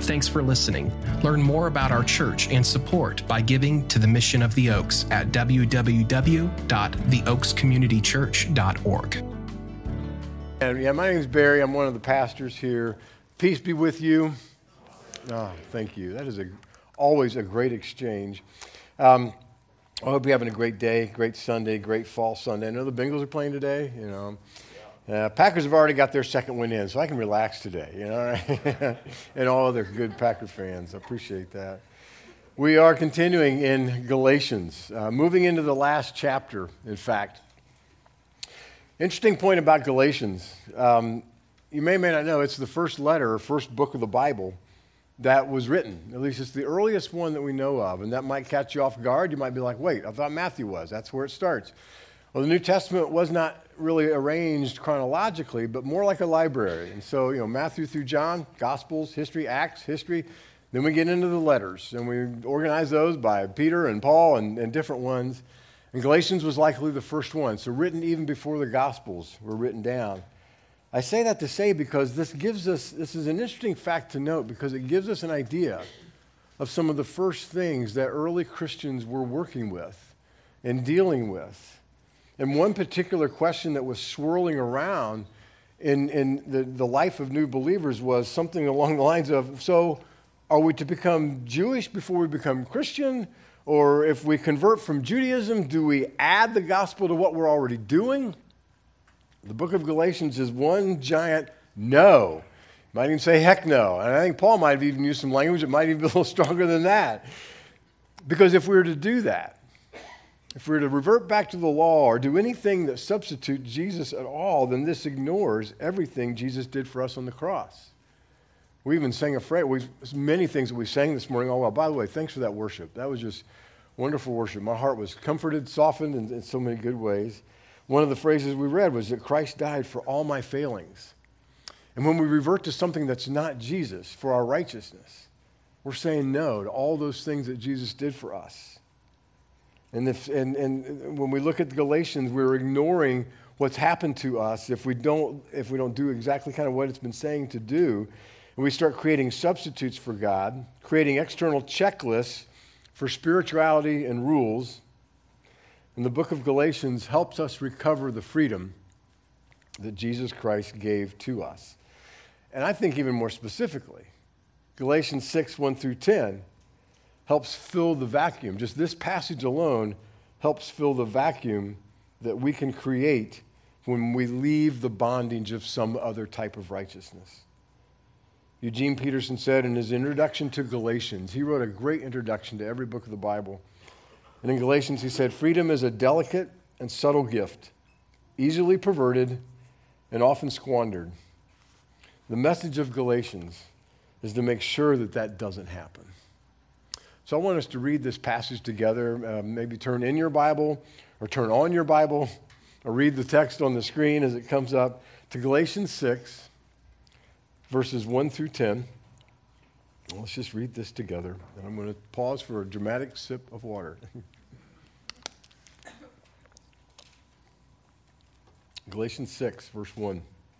Thanks for listening. Learn more about our church and support by giving to the Mission of the Oaks at www.theoakscommunitychurch.org. Yeah, my name is Barry. I'm one of the pastors here. Peace be with you. Oh, thank you. That is always a great exchange. I hope you're having a great day, great Sunday, great fall Sunday. I know the Bengals are playing today. Packers have already got their second win in, so I can relax today. And all other good Packer fans, I appreciate that. We are continuing in Galatians, moving into the last chapter. In fact, interesting point about Galatians. You may or may not know it's the first letter or first book of the Bible that was written. At least it's the earliest one that we know of, and that might catch you off guard. You might be like, wait, I thought Matthew was. That's where it starts. Well, the New Testament was not really arranged chronologically, but more like a library. And so, Matthew through John, Gospels, history, Acts, history. Then we get into the letters, and we organize those by Peter and Paul and different ones. And Galatians was likely the first one, so written even before the Gospels were written down. I say that to say because this is an interesting fact to note because it gives us an idea of some of the first things that early Christians were working with and dealing with. And one particular question that was swirling around in the life of new believers was something along the lines of, so are we to become Jewish before we become Christian? Or if we convert from Judaism, do we add the gospel to what we're already doing? The book of Galatians is one giant no. You might even say heck no. And I think Paul might have even used some language that might even be a little stronger than that. Because if we were to do that, if we were to revert back to the law or do anything that substitutes Jesus at all, then this ignores everything Jesus did for us on the cross. We even sang a phrase, many things that we sang this morning. Oh, well, by the way, thanks for that worship. That was just wonderful worship. My heart was comforted, softened in so many good ways. One of the phrases we read was that Christ died for all my failings. And when we revert to something that's not Jesus for our righteousness, we're saying no to all those things that Jesus did for us. And when we look at the Galatians, we're ignoring what's happened to us if we don't do exactly kind of what it's been saying to do. And we start creating substitutes for God, creating external checklists for spirituality and rules. And the book of Galatians helps us recover the freedom that Jesus Christ gave to us. And I think even more specifically, Galatians 6, 1 through 10, helps fill the vacuum. Just this passage alone helps fill the vacuum that we can create when we leave the bondage of some other type of righteousness. Eugene Peterson said in his introduction to Galatians, he wrote a great introduction to every book of the Bible. And in Galatians, he said, freedom is a delicate and subtle gift, easily perverted and often squandered. The message of Galatians is to make sure that that doesn't happen. So I want us to read this passage together, maybe turn in your Bible or turn on your Bible or read the text on the screen as it comes up to Galatians 6, verses 1 through 10. Let's just read this together. And I'm going to pause for a dramatic sip of water. Galatians 6, verse 1.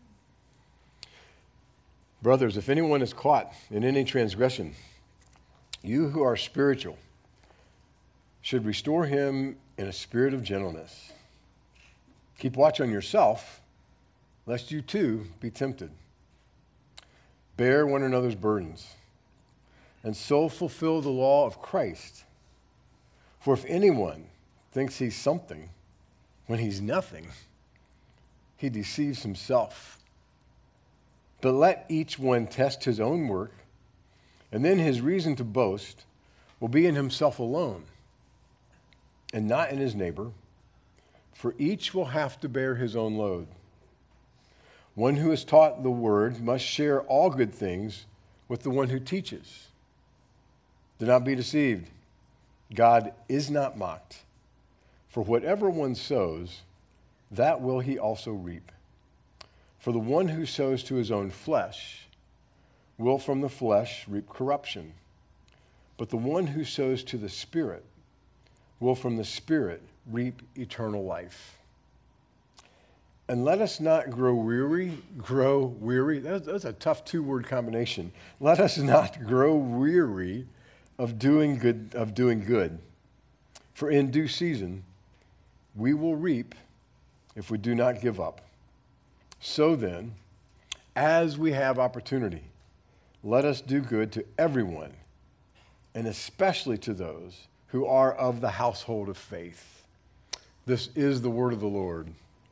Brothers, if anyone is caught in any transgression, you who are spiritual should restore him in a spirit of gentleness. Keep watch on yourself, lest you too be tempted. Bear one another's burdens, and so fulfill the law of Christ. For if anyone thinks he's something when he's nothing, he deceives himself. But let each one test his own work, and then his reason to boast will be in himself alone and not in his neighbor, for each will have to bear his own load. One who is taught the word must share all good things with the one who teaches. Do not be deceived. God is not mocked. For whatever one sows, that will he also reap. For the one who sows to his own flesh will from the flesh reap corruption, but the one who sows to the Spirit will from the Spirit reap eternal life. And let us not grow weary. That's a tough two-word combination. Let us not grow weary of doing good. For in due season, we will reap if we do not give up. So then, as we have opportunity, let us do good to everyone, and especially to those who are of the household of faith. This is the word of the Lord.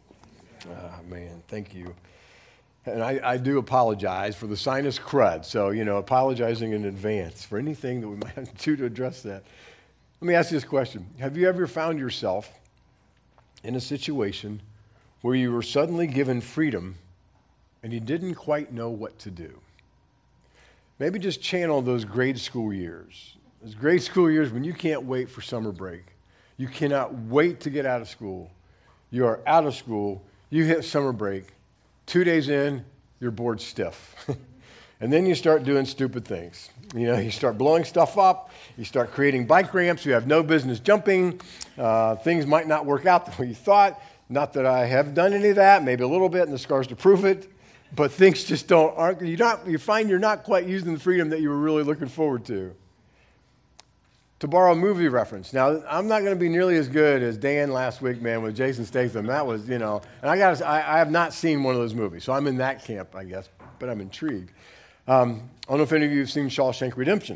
Man, thank you. And I do apologize for the sinus crud, so, apologizing in advance for anything that we might have to do to address that. Let me ask you this question. Have you ever found yourself in a situation where you were suddenly given freedom and you didn't quite know what to do? Maybe just channel those grade school years. Those grade school years when you can't wait for summer break. You cannot wait to get out of school. You are out of school. You hit summer break. 2 days in, you're bored stiff. And then you start doing stupid things. You start blowing stuff up. You start creating bike ramps. You have no business jumping. Things might not work out the way you thought. Not that I have done any of that. Maybe a little bit, and the scars to prove it. But things just you find you're not quite using the freedom that you were really looking forward to. To borrow a movie reference. Now, I'm not going to be nearly as good as Dan last week, man, with Jason Statham. That was, and I have not seen one of those movies, so I'm in that camp, I guess, but I'm intrigued. I don't know if any of you have seen Shawshank Redemption.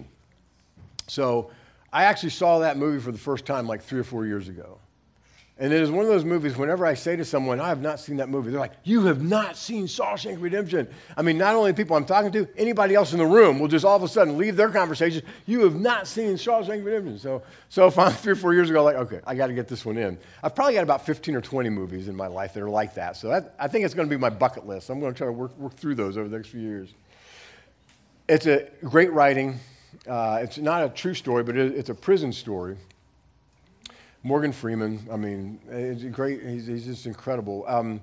So I actually saw that movie for the first time like 3 or 4 years ago. And it is one of those movies, whenever I say to someone, I have not seen that movie, they're like, you have not seen Shawshank Redemption. I mean, not only people I'm talking to, anybody else in the room will just all of a sudden leave their conversation. You have not seen Shawshank Redemption. So if I'm 3 or 4 years ago, like, okay, I got to get this one in. I've probably got about 15 or 20 movies in my life that are like that. So I think it's going to be my bucket list. I'm going to try to work through those over the next few years. It's a great writing. It's not a true story, but it's a prison story. Morgan Freeman, I mean, it's great. He's just incredible.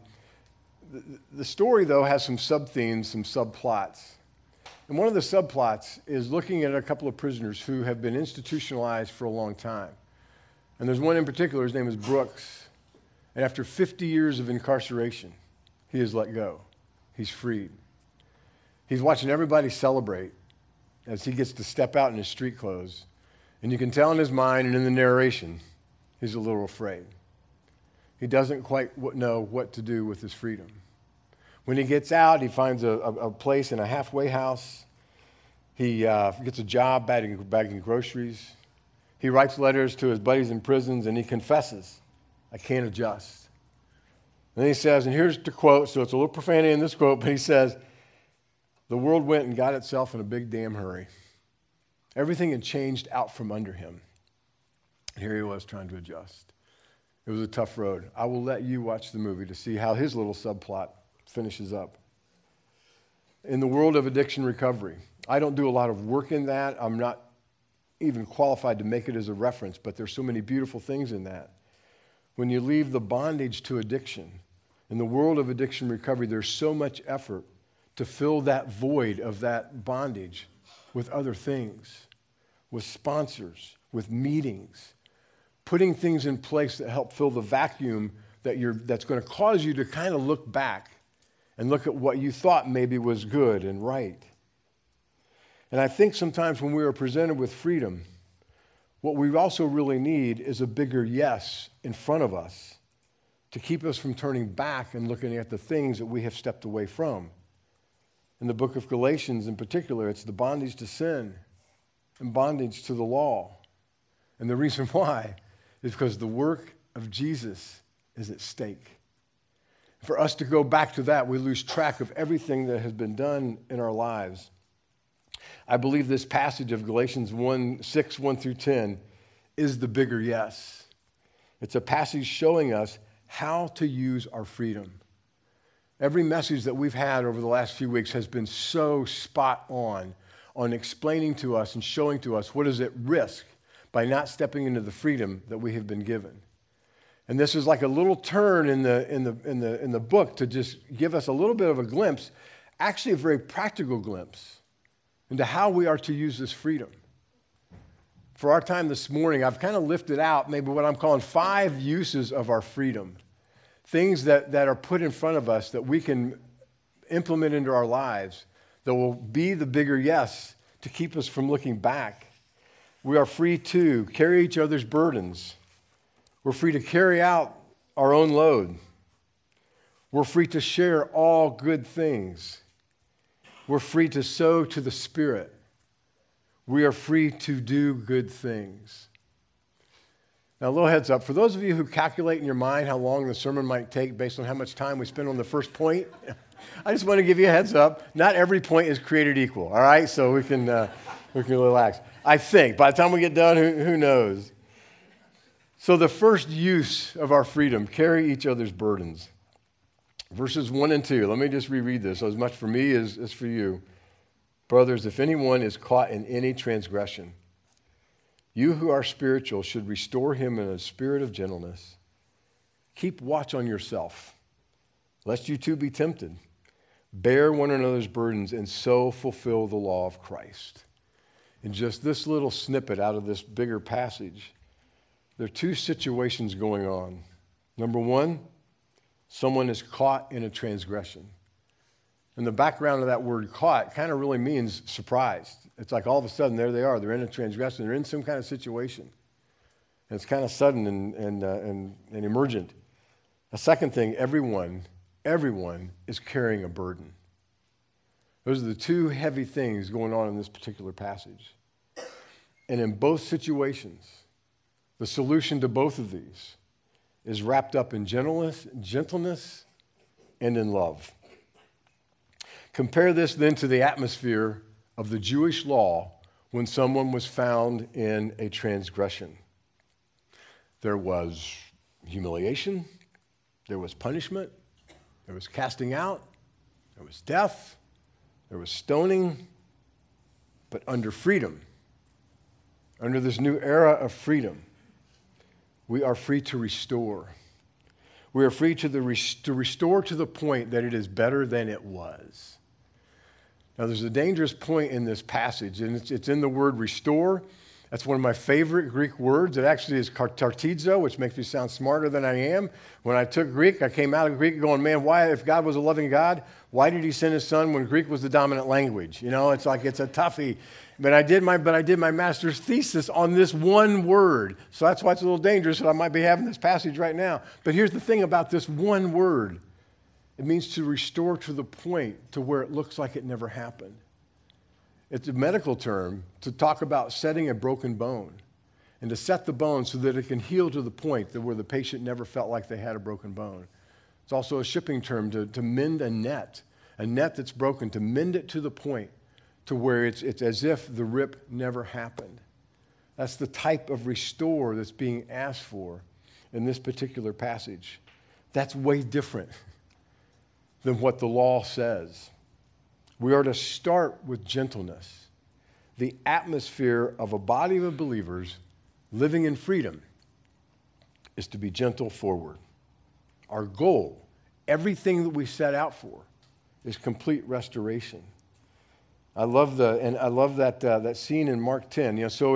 The story, though, has some sub-themes, some subplots. And one of the subplots is looking at a couple of prisoners who have been institutionalized for a long time. And there's one in particular, his name is Brooks. And after 50 years of incarceration, he is let go. He's freed. He's watching everybody celebrate as he gets to step out in his street clothes. And you can tell in his mind and in the narration, he's a little afraid. He doesn't quite know what to do with his freedom. When he gets out, he finds a place in a halfway house. He gets a job bagging groceries. He writes letters to his buddies in prisons, and he confesses, I can't adjust. And then he says, and here's the quote, so it's a little profanity in this quote, but he says, the world went and got itself in a big damn hurry. Everything had changed out from under him. Here he was trying to adjust. It was a tough road. I will let you watch the movie to see how his little subplot finishes up. In the world of addiction recovery, I don't do a lot of work in that. I'm not even qualified to make it as a reference, but there's so many beautiful things in that. When you leave the bondage to addiction, in the world of addiction recovery, there's so much effort to fill that void of that bondage with other things, with sponsors, with meetings, putting things in place that help fill the vacuum that's going to cause you to kind of look back and look at what you thought maybe was good and right. And I think sometimes when we are presented with freedom, what we also really need is a bigger yes in front of us to keep us from turning back and looking at the things that we have stepped away from. In the book of Galatians in particular, it's the bondage to sin and bondage to the law. And the reason why is because the work of Jesus is at stake. For us to go back to that, we lose track of everything that has been done in our lives. I believe this passage of Galatians 6, 1 through 10 is the bigger yes. It's a passage showing us how to use our freedom. Every message that we've had over the last few weeks has been so spot on explaining to us and showing to us what is at risk by not stepping into the freedom that we have been given. And this is like a little turn in the book to just give us a little bit of a glimpse, actually a very practical glimpse into how we are to use this freedom. For our time this morning, I've kind of lifted out maybe what I'm calling 5 uses of our freedom. things that are put in front of us that we can implement into our lives that will be the bigger yes to keep us from looking back. We are free to carry each other's burdens. We're free to carry out our own load. We're free to share all good things. We're free to sow to the Spirit. We are free to do good things. Now, a little heads up. For those of you who calculate in your mind how long the sermon might take based on how much time we spend on the first point, I just want to give you a heads up. Not every point is created equal, all right? So we can relax. I think. By the time we get done, who knows? So the first use of our freedom, carry each other's burdens. Verses 1 and 2. Let me just reread this. So as much for me as for you. Brothers, if anyone is caught in any transgression, you who are spiritual should restore him in a spirit of gentleness. Keep watch on yourself, lest you too be tempted. Bear one another's burdens and so fulfill the law of Christ. In just this little snippet out of this bigger passage, there are two situations going on. Number one, someone is caught in a transgression. And the background of that word caught kind of really means surprised. It's like all of a sudden, there they are. They're in a transgression. They're in some kind of situation. And it's kind of sudden and emergent. A second thing, everyone is carrying a burden. Those are the two heavy things going on in this particular passage. And in both situations, the solution to both of these is wrapped up in gentleness, and in love. Compare this then to the atmosphere of the Jewish law when someone was found in a transgression. There was humiliation, there was punishment, there was casting out, there was death, there was stoning, but under freedom, under this new era of freedom, we are free to restore. We are free to restore to the point that it is better than it was. Now, there's a dangerous point in this passage, and it's in the word restore. That's one of my favorite Greek words. It actually is tartizo, which makes me sound smarter than I am. When I took Greek, I came out of Greek going, man, why, if God was a loving God, why did he send his son when Greek was the dominant language? You know, it's like it's a toughie. But I did my master's thesis on this one word. So that's why it's a little dangerous that I might be having this passage right now. But here's the thing about this one word. It means to restore to the point to where it looks like it never happened. It's a medical term to talk about setting a broken bone and to set the bone so that it can heal to the point that where the patient never felt like they had a broken bone. It's also a shipping term to mend a net that's broken, to mend it to the point to where it's as if the rip never happened. That's the type of restore that's being asked for in this particular passage. That's way different than what the law says. We are to start with gentleness. The atmosphere of a body of believers living in freedom is to be gentle forward. Our goal, everything that we set out for, is complete restoration. I love that scene in Mark 10. You know, so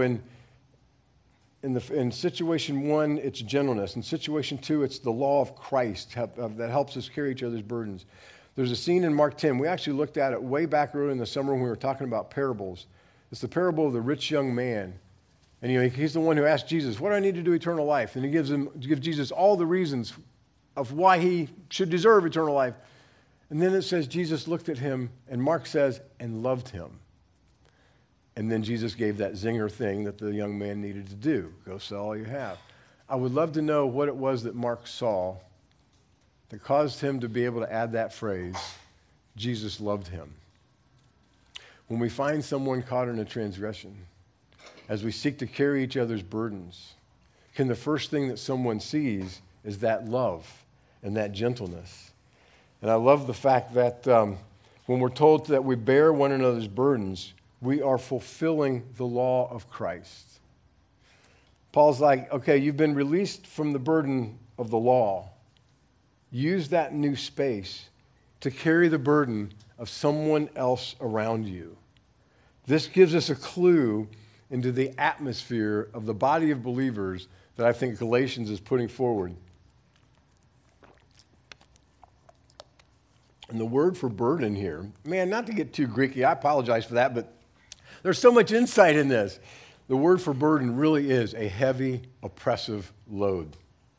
in situation 1, it's gentleness. In situation 2, it's the law of Christ that helps us carry each other's burdens. There's a scene in Mark 10. We actually looked at it way back early in the summer when we were talking about parables. It's the parable of the rich young man. And you know, he's the one who asked Jesus, what do I need to do eternal life? And he gives Jesus all the reasons of why he should deserve eternal life. And then it says Jesus looked at him, and Mark says, and loved him. And then Jesus gave that zinger thing that the young man needed to do. Go sell all you have. I would love to know what it was that Mark saw that caused him to be able to add that phrase, Jesus loved him. When we find someone caught in a transgression, as we seek to carry each other's burdens, can the first thing that someone sees is that love and that gentleness? And I love the fact that when we're told that we bear one another's burdens, we are fulfilling the law of Christ. Paul's like, okay, you've been released from the burden of the law. Use that new space to carry the burden of someone else around you. This gives us a clue into the atmosphere of the body of believers that I think Galatians is putting forward. And the word for burden here, man, not to get too Greeky, I apologize for that, but there's so much insight in this. The word for burden really is a heavy, oppressive load.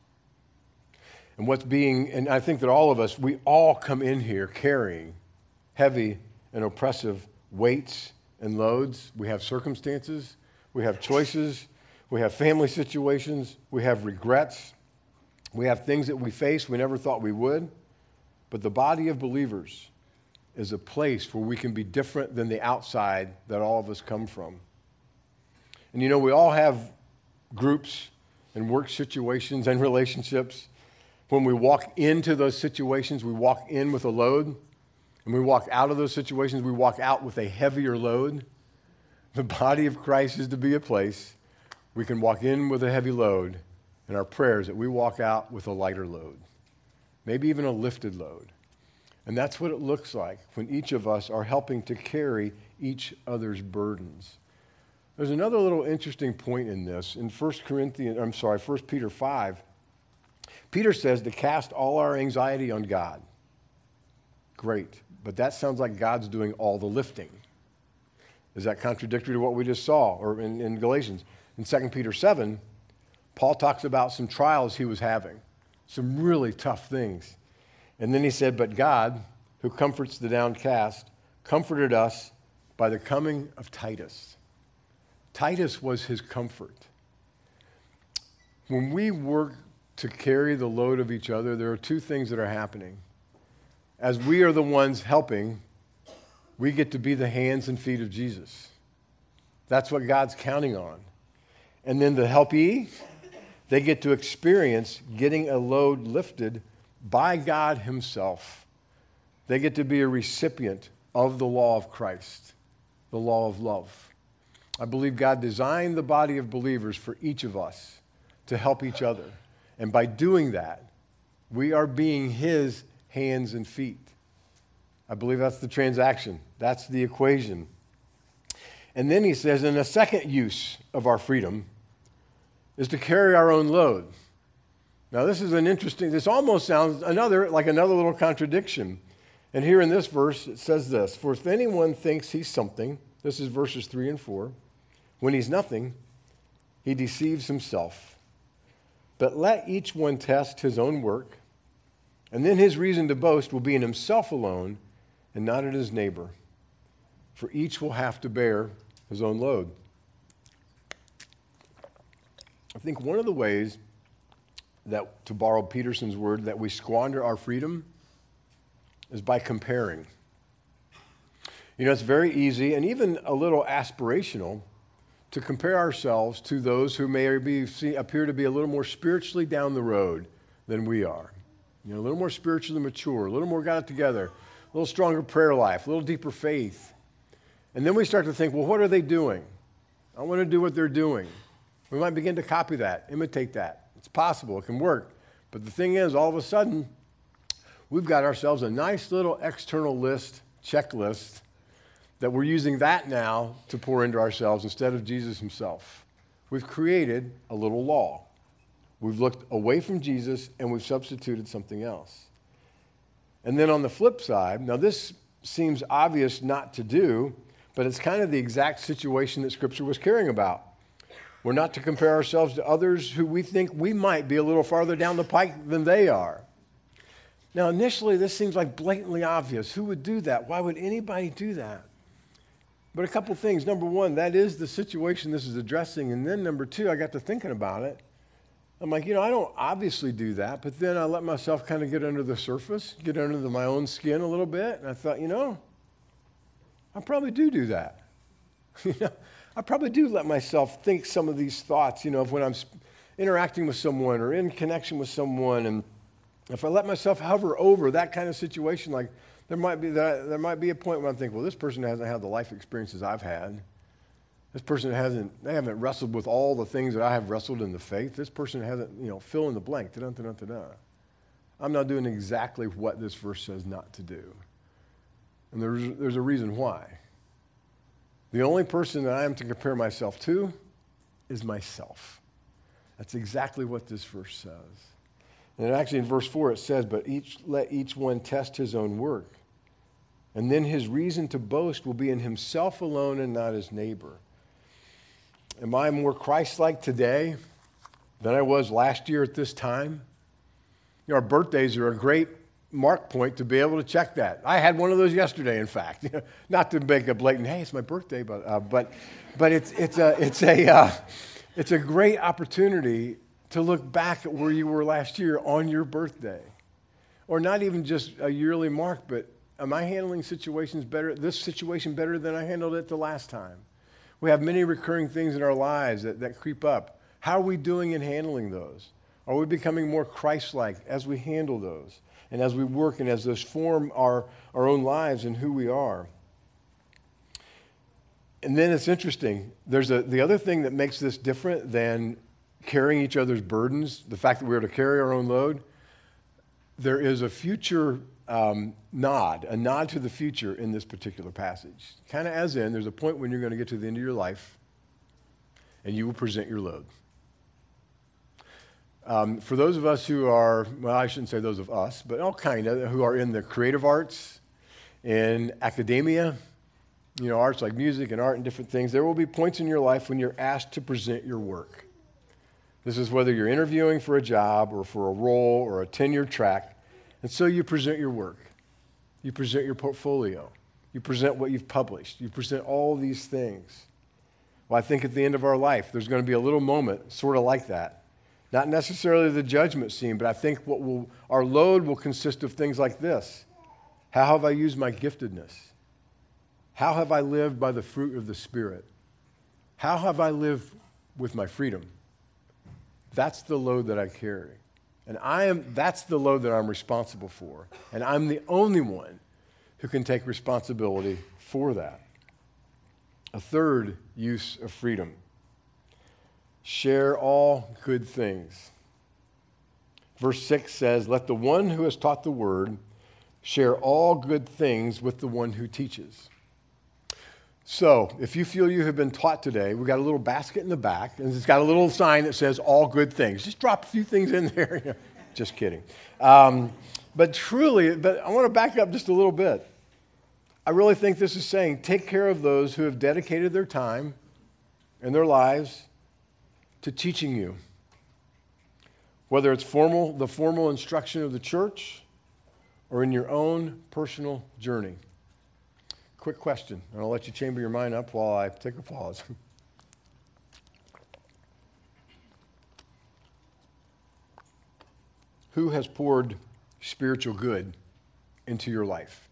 And I think that all of us, we all come in here carrying heavy and oppressive weights and loads. We have circumstances, we have choices, we have family situations, we have regrets, we have things that we face we never thought we would. But the body of believers is a place where we can be different than the outside that all of us come from. And you know, we all have groups and work situations and relationships. When we walk into those situations, we walk in with a load. And we walk out of those situations, we walk out with a heavier load. The body of Christ is to be a place we can walk in with a heavy load, and our prayers that we walk out with a lighter load, maybe even a lifted load. And that's what it looks like when each of us are helping to carry each other's burdens. There's another little interesting point in this. In 1 Peter 5, Peter says to cast all our anxiety on God. Great, but that sounds like God's doing all the lifting. Is that contradictory to what we just saw or in Galatians? In 2 Peter 7, Paul talks about some trials he was having, some really tough things. And then he said, but God, who comforts the downcast, comforted us by the coming of Titus. Titus was his comfort. When we work to carry the load of each other, there are two things that are happening. As we are the ones helping, we get to be the hands and feet of Jesus. That's what God's counting on. And then the helpee, they get to experience getting a load lifted by God himself. They get to be a recipient of the law of Christ, the law of love. I believe God designed the body of believers for each of us to help each other. And by doing that, we are being his hands and feet. I believe that's the transaction. That's the equation. And then he says, and a second use of our freedom is to carry our own load. Now this almost sounds like another little contradiction. And here in this verse, it says this, for if anyone thinks he's something, this is verses 3 and 4, when he's nothing, he deceives himself. But let each one test his own work, and then his reason to boast will be in himself alone and not in his neighbor. For each will have to bear his own load. I think one of the ways that, to borrow Peterson's word, that we squander our freedom is by comparing. You know, it's very easy and even a little aspirational to compare ourselves to those who appear to be a little more spiritually down the road than we are. You know, a little more spiritually mature, a little more got it together, a little stronger prayer life, a little deeper faith. And then we start to think, well, what are they doing? I want to do what they're doing. We might begin to copy that, imitate that. It's possible. It can work. But the thing is, all of a sudden, we've got ourselves a nice little external checklist, that we're using that now to pour into ourselves instead of Jesus himself. We've created a little law. We've looked away from Jesus and we've substituted something else. And then on the flip side, now this seems obvious not to do, but it's kind of the exact situation that Scripture was caring about. We're not to compare ourselves to others who we think we might be a little farther down the pike than they are. Now, initially, this seems like blatantly obvious. Who would do that? Why would anybody do that? But a couple things. Number one, that is the situation this is addressing. And then number two, I got to thinking about it. I'm like, I don't obviously do that, but then I let myself kind of get under the surface, get under my own skin a little bit. And I thought, I probably do that. I probably do let myself think some of these thoughts, of when I'm interacting with someone or in connection with someone. And if I let myself hover over that kind of situation, like there might be a point where I'm thinking, well, this person hasn't had the life experiences I've had. This person they haven't wrestled with all the things that I have wrestled in the faith. This person hasn't, fill in the blank. I'm not doing exactly what this verse says not to do. And there's a reason why. The only person that I am to compare myself to is myself. That's exactly what this verse says. And actually in verse 4 it says, but let each one test his own work. And then his reason to boast will be in himself alone and not his neighbor. Am I more Christ-like today than I was last year at this time? You know, our birthdays are a great mark point to be able to check that. I had one of those yesterday, in fact. Not to make a blatant, hey, it's my birthday, but it's a great opportunity to look back at where you were last year on your birthday. Or not even just a yearly mark, but am I handling this situation better than I handled it the last time? We have many recurring things in our lives that creep up. How are we doing in handling those? Are we becoming more Christ-like as we handle those and as we work and as those form our own lives and who we are? And then it's interesting. There's the other thing that makes this different than carrying each other's burdens, the fact that we're to carry our own load. There is a future a nod to the future in this particular passage. Kind of as in, there's a point when you're going to get to the end of your life and you will present your load. For those of us who are, well, I shouldn't say those of us, but all kind of, who are in the creative arts, in academia, you know, arts like music and art and different things, there will be points in your life when you're asked to present your work. This is whether you're interviewing for a job or for a role or a tenure track. And so you present your work. You present your portfolio. You present what you've published. You present all these things. Well, I think at the end of our life, there's going to be a little moment sort of like that. Not necessarily the judgment scene, but I think our load will consist of things like this. How have I used my giftedness? How have I lived by the fruit of the Spirit? How have I lived with my freedom? That's the load that I carry. And that's the load that I'm responsible for. And I'm the only one who can take responsibility for that. A third use of freedom. Share all good things. Verse 6 says, let the one who has taught the word share all good things with the one who teaches. So, if you feel you have been taught today, we've got a little basket in the back, and it's got a little sign that says all good things. Just drop a few things in there. Just kidding. But truly, I want to back up just a little bit. I really think this is saying take care of those who have dedicated their time and their lives to teaching you. Whether it's the formal instruction of the church or in your own personal journey. Quick question, and I'll let you chamber your mind up while I take a pause. Who has poured spiritual good into your life?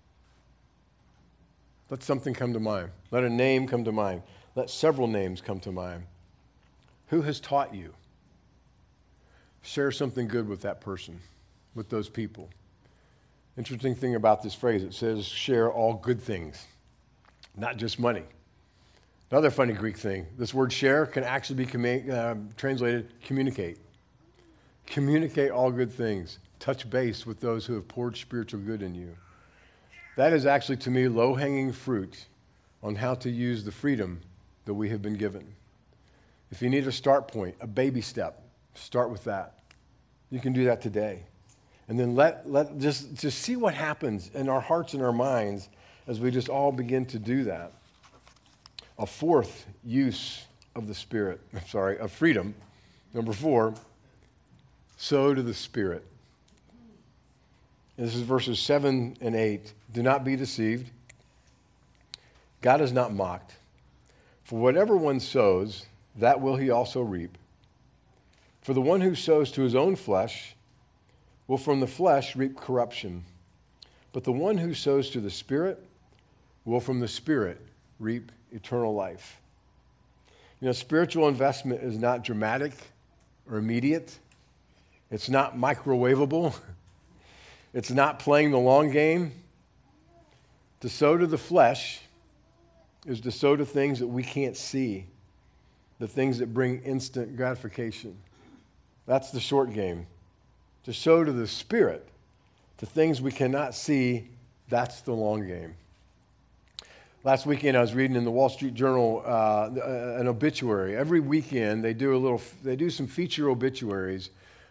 Let something come to mind. Let a name come to mind. Let several names come to mind. Who has taught you? Share something good with that person, with those people. Interesting thing about this phrase, it says share all good things, not just money. Another funny Greek thing, this word share can actually be translated communicate. Communicate all good things. Touch base with those who have poured spiritual good in you. That is actually, to me, low-hanging fruit on how to use the freedom that we have been given. If you need a start point, a baby step, start with that. You can do that today. And then let just see what happens in our hearts and our minds as we just all begin to do that. A fourth use of of freedom. Number 4, sow to the Spirit. And this is verses 7 and 8. Do not be deceived. God is not mocked. For whatever one sows, that will he also reap. For the one who sows to his own flesh will from the flesh reap corruption. But the one who sows to the Spirit will from the Spirit reap eternal life. You know, spiritual investment is not dramatic or immediate. It's not microwavable. It's not playing the long game. To sow to the flesh is to sow to things that we can't see, the things that bring instant gratification. That's the short game. To sow to the Spirit, to things we cannot see, that's the long game. Last weekend, I was reading in the Wall Street Journal an obituary. Every weekend, they do some feature obituaries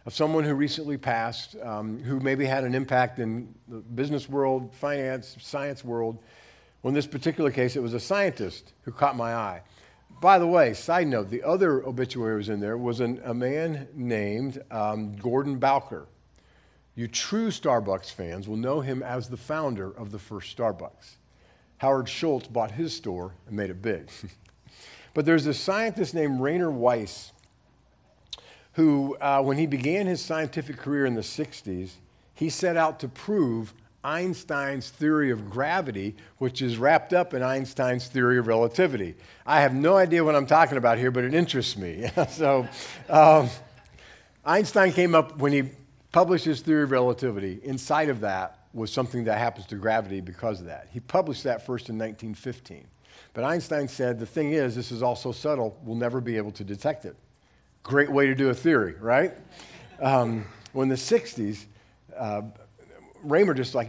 of someone who recently passed, who maybe had an impact in the business world, finance, science world. Well, in this particular case, it was a scientist who caught my eye. By the way, side note, the other obituary was in there was a man named Gordon Bowker. You true Starbucks fans will know him as the founder of the first Starbucks. Howard Schultz bought his store and made it big. But there's a scientist named Rainer Weiss who, when he began his scientific career in the 60s, he set out to prove Einstein's theory of gravity, which is wrapped up in Einstein's theory of relativity. I have no idea what I'm talking about here, but it interests me. So Einstein came up, when he published his theory of relativity, inside of that was something that happens to gravity because of that. He published that first in 1915. But Einstein said, the thing is, this is all so subtle, we'll never be able to detect it. Great way to do a theory, right? Well, in the 60s, Raymer just like,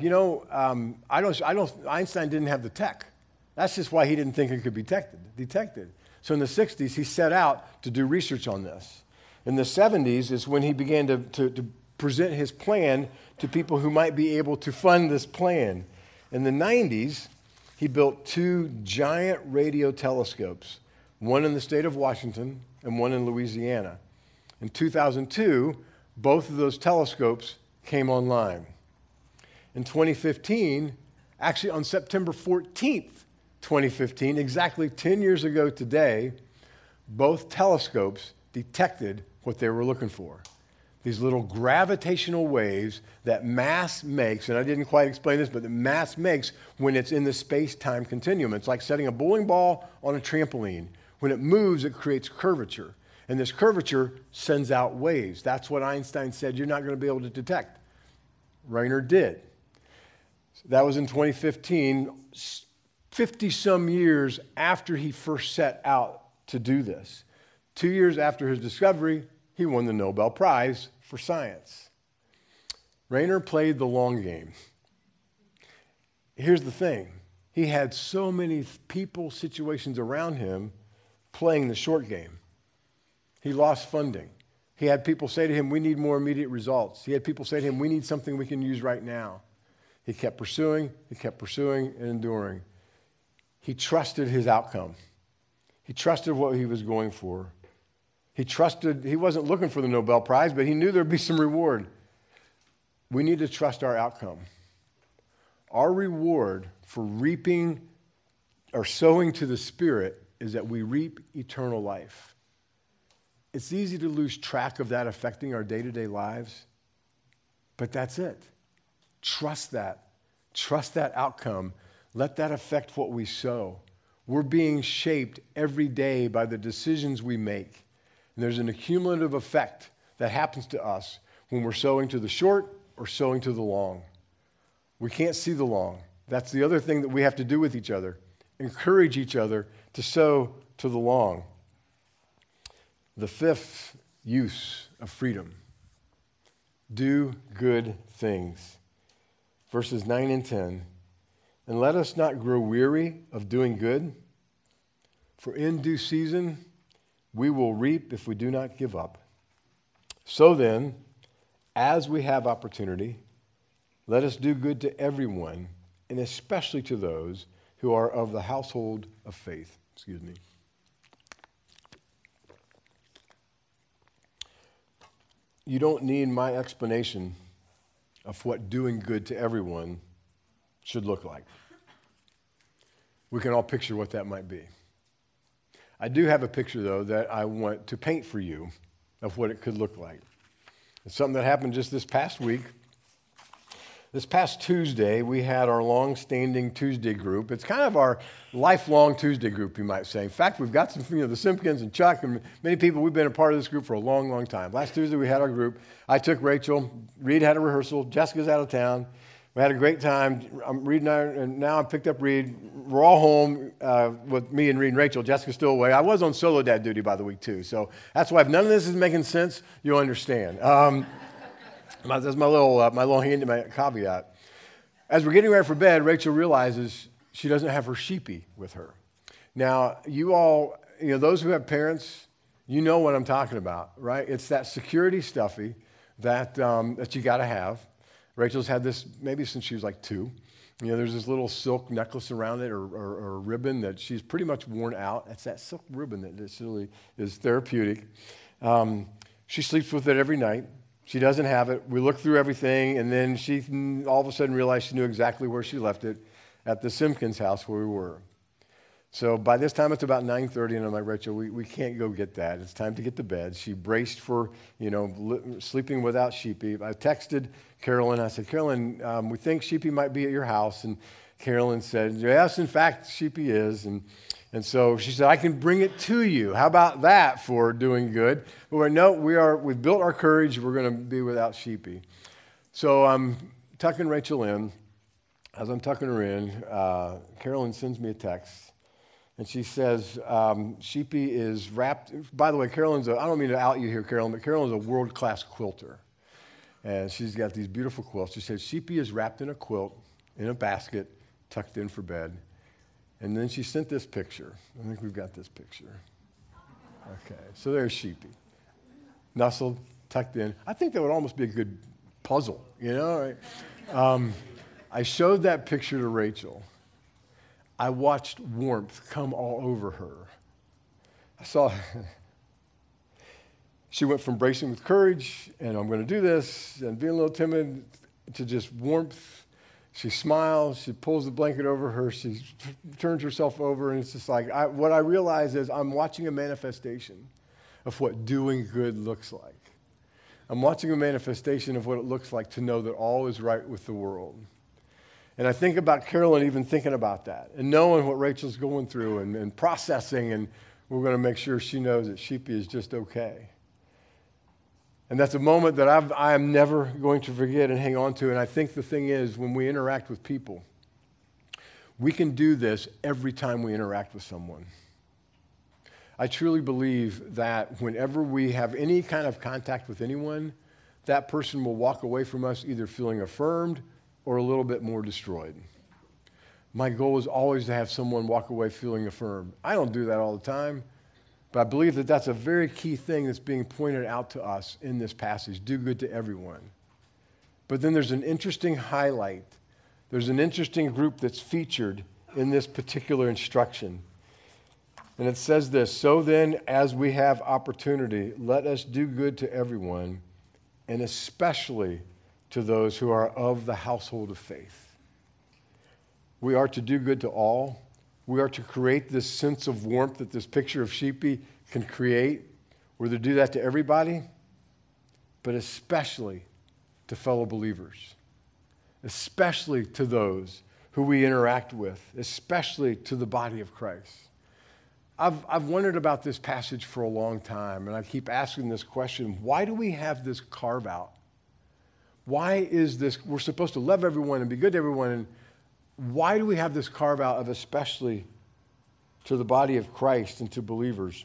Einstein didn't have the tech. That's just why he didn't think it could be detected. So in the 60s, he set out to do research on this. In the 70s is when he began to present his plan to people who might be able to fund this plan. In the 90s, he built 2 giant radio telescopes, one in the state of Washington and one in Louisiana. In 2002, both of those telescopes came online. In 2015, actually on September 14th, 2015, exactly 10 years ago today, both telescopes detected what they were looking for. These little gravitational waves that mass makes, and I didn't quite explain this, but that mass makes when it's in the space-time continuum. It's like setting a bowling ball on a trampoline. When it moves, it creates curvature. And this curvature sends out waves. That's what Einstein said you're not going to be able to detect. Rainer did. That was in 2015, 50-some years after he first set out to do this. 2 years after his discovery, he won the Nobel Prize for Science. Rainer played the long game. Here's the thing. He had so many people, situations around him playing the short game. He lost funding. He had people say to him, we need more immediate results. He had people say to him, we need something we can use right now. He kept pursuing and enduring. He trusted his outcome. He trusted what he was going for. He wasn't looking for the Nobel Prize, but he knew there'd be some reward. We need to trust our outcome. Our reward for reaping or sowing to the Spirit is that we reap eternal life. It's easy to lose track of that affecting our day-to-day lives, but that's it. Trust that. Trust that outcome. Let that affect what we sow. We're being shaped every day by the decisions we make. And there's an accumulative effect that happens to us when we're sowing to the short or sowing to the long. We can't see the long. That's the other thing that we have to do with each other. Encourage each other to sow to the long. The fifth use of freedom. Do good things. Verses 9 and 10. And let us not grow weary of doing good, for in due season we will reap if we do not give up. So then, as we have opportunity, let us do good to everyone, and especially to those who are of the household of faith. You don't need my explanation of what doing good to everyone should look like. We can all picture what that might be. I do have a picture, though, that I want to paint for you of what it could look like. It's something that happened just this past week. This past Tuesday, we had our long-standing Tuesday group. It's kind of our lifelong Tuesday group, you might say. In fact, we've got some, the Simpkins and Chuck and many people, we've been a part of this group for a long, long time. Last Tuesday, we had our group. I took Rachel. Reed had a rehearsal. Jessica's out of town. We had a great time. Reed and now I picked up Reed. We're all home with me and Reed and Rachel. Jessica's still away. I was on solo dad duty, by the week, too. So that's why if none of this is making sense, you'll understand. That's my little hand, my caveat. As we're getting ready for bed, Rachel realizes she doesn't have her sheepy with her. Now, you all, those who have parents, you know what I'm talking about, right? It's that security stuffy that you got to have. Rachel's had this maybe since she was like 2. There's this little silk necklace around it or ribbon that she's pretty much worn out. It's that silk ribbon that really is therapeutic. She sleeps with it every night. She doesn't have it. We look through everything, and then she all of a sudden realized she knew exactly where she left it at the Simpkins house where we were. So by this time, it's about 9:30, and I'm like, Rachel, we can't go get that. It's time to get to bed. She braced for, sleeping without Sheepy. I texted Carolyn. I said, Carolyn, we think Sheepy might be at your house. And Carolyn said, yes, in fact, Sheepy is. And so she said, I can bring it to you. How about that for doing good? But we've built our courage. We're going to be without Sheepy. So I'm tucking Rachel in. As I'm tucking her in, Carolyn sends me a text. And she says, Sheepy is wrapped. By the way, I don't mean to out you here, Carolyn, but Carolyn's a world-class quilter. And she's got these beautiful quilts. She says, Sheepy is wrapped in a quilt, in a basket, tucked in for bed. And then she sent this picture. I think we've got this picture. Okay, so there's Sheepy, nestled, tucked in. I think that would almost be a good puzzle, right? I showed that picture to Rachel. I watched warmth come all over her. I saw she went from bracing with courage, and I'm going to do this, and being a little timid, to just warmth. She smiles, she pulls the blanket over her, she turns herself over, and it's just like, what I realize is I'm watching a manifestation of what doing good looks like. I'm watching a manifestation of what it looks like to know that all is right with the world. And I think about Carolyn even thinking about that and knowing what Rachel's going through and processing, and we're going to make sure she knows that Sheepy is just okay. And that's a moment that I am never going to forget and hang on to. And I think the thing is, when we interact with people, we can do this every time we interact with someone. I truly believe that whenever we have any kind of contact with anyone, that person will walk away from us either feeling affirmed or a little bit more destroyed. My goal is always to have someone walk away feeling affirmed. I don't do that all the time. But I believe that that's a very key thing that's being pointed out to us in this passage. Do good to everyone. But then there's an interesting highlight. There's an interesting group that's featured in this particular instruction. And it says this, so then, as we have opportunity, let us do good to everyone, and especially to those who are of the household of faith. We are to do good to all. We are to create this sense of warmth that this picture of Sheepy can create. We're to do that to everybody, but especially to fellow believers, especially to those who we interact with, especially to the body of Christ. I've wondered about this passage for a long time, and I keep asking this question, why do we have this carve-out? Why is this, we're supposed to love everyone and be good to everyone, and why do we have this carve out of especially to the body of Christ and to believers?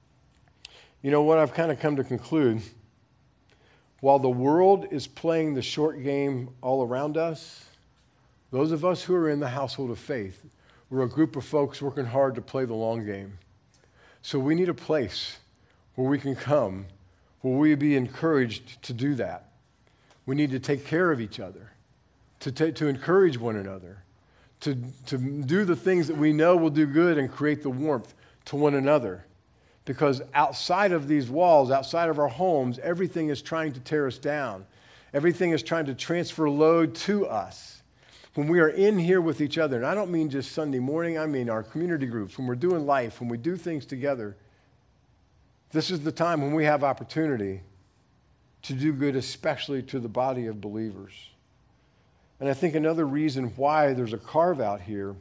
You know what I've kind of come to conclude? While the world is playing the short game all around us, those of us who are in the household of faith, we're a group of folks working hard to play the long game. So we need a place where we can come, where we be encouraged to do that. We need to take care of each other, to encourage one another, to do the things that we know will do good and create the warmth to one another. Because outside of these walls, outside of our homes, everything is trying to tear us down. Everything is trying to transfer load to us. When we are in here with each other, and I don't mean just Sunday morning, I mean our community groups, when we're doing life, when we do things together, this is the time when we have opportunity to do good, especially to the body of believers. And I think another reason why there's a carve-out here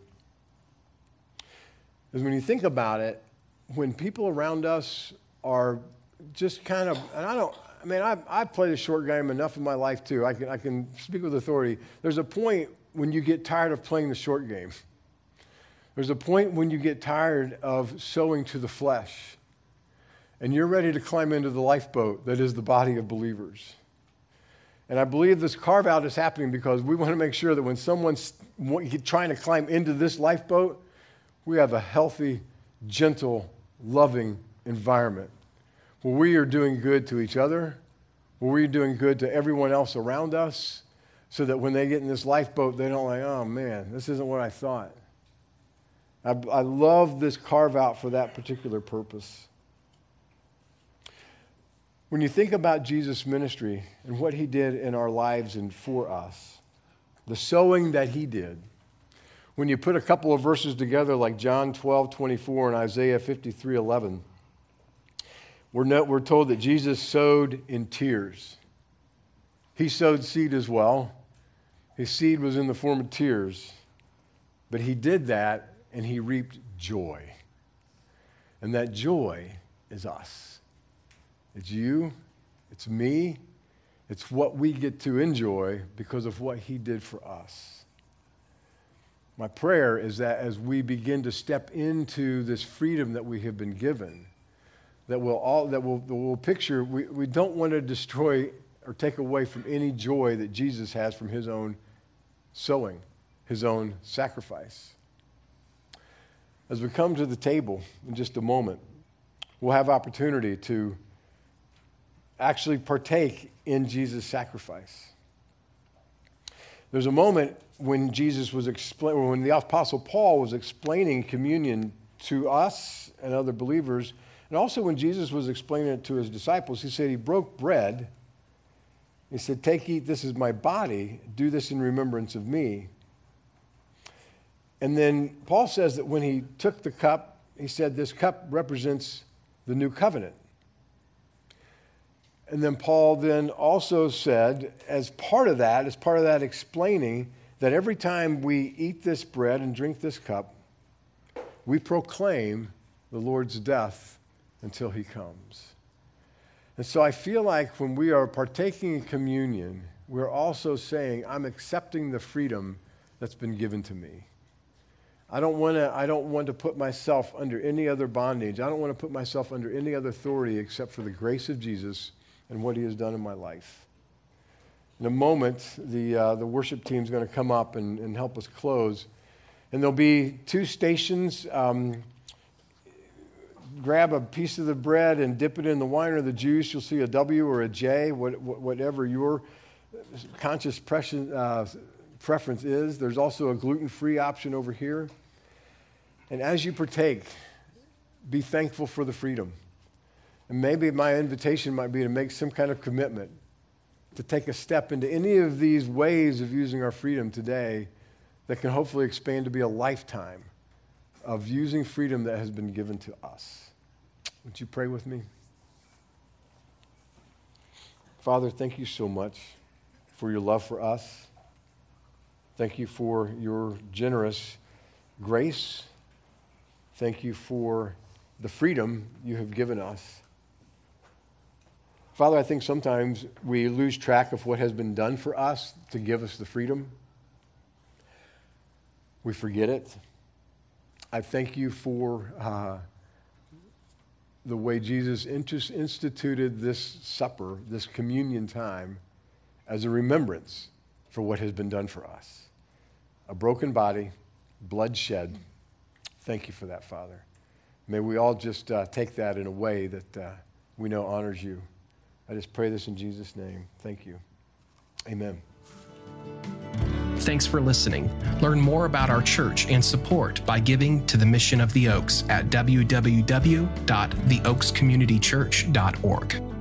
is when you think about it, when people around us are just kind of, and I've played a short game enough in my life too. I can speak with authority. There's a point when you get tired of playing the short game. There's a point when you get tired of sowing to the flesh, and you're ready to climb into the lifeboat that is the body of believers. And I believe this carve-out is happening because we want to make sure that when someone's trying to climb into this lifeboat, we have a healthy, gentle, loving environment where we are doing good to each other, Were we doing good to everyone else around us so that when they get in this lifeboat, they don't like, oh man, this isn't what I thought. I love this carve out for that particular purpose. When you think about Jesus' ministry and what he did in our lives and for us, the sowing that he did, when you put a couple of verses together like John 12:24 and Isaiah 53:11, we're told that Jesus sowed in tears. He sowed seed as well. His seed was in the form of tears, but he did that and he reaped joy. And that joy is us. It's you, it's me, it's what we get to enjoy because of what he did for us. My prayer is that as we begin to step into this freedom that we have been given, that we'll picture, we don't want to destroy or take away from any joy that Jesus has from his own sowing, his own sacrifice. As we come to the table in just a moment, we'll have opportunity to actually partake in Jesus' sacrifice. There's a moment when when the Apostle Paul was explaining communion to us and other believers, and also when Jesus was explaining it to his disciples, he said he broke bread. He said, "Take, eat, this is my body. Do this in remembrance of me." And then Paul says that when he took the cup, he said this cup represents the new covenant. And then Paul then also said, as part of that explaining that every time we eat this bread and drink this cup, we proclaim the Lord's death until he comes. And so I feel like when we are partaking in communion, we're also saying, I'm accepting the freedom that's been given to me. I don't want to put myself under any other bondage. I don't want to put myself under any other authority except for the grace of Jesus and what he has done in my life. In a moment, the worship team is going to come up and help us close. And there'll be two stations. Grab a piece of the bread and dip it in the wine or the juice. You'll see a W or a J, whatever your conscious preference is. There's also a gluten-free option over here. And as you partake, be thankful for the freedom. And maybe my invitation might be to make some kind of commitment to take a step into any of these ways of using our freedom today that can hopefully expand to be a lifetime of using freedom that has been given to us. Would you pray with me? Father, thank you so much for your love for us. Thank you for your generous grace. Thank you for the freedom you have given us. Father, I think sometimes we lose track of what has been done for us to give us the freedom. We forget it. I thank you for the way Jesus instituted this supper, this communion time, as a remembrance for what has been done for us. A broken body, blood shed. Thank you for that, Father. May we all just take that in a way that we know honors you. I just pray this in Jesus' name. Thank you. Amen. Thanks for listening. Learn more about our church and support by giving to the Mission of the Oaks at www.theoakscommunitychurch.org.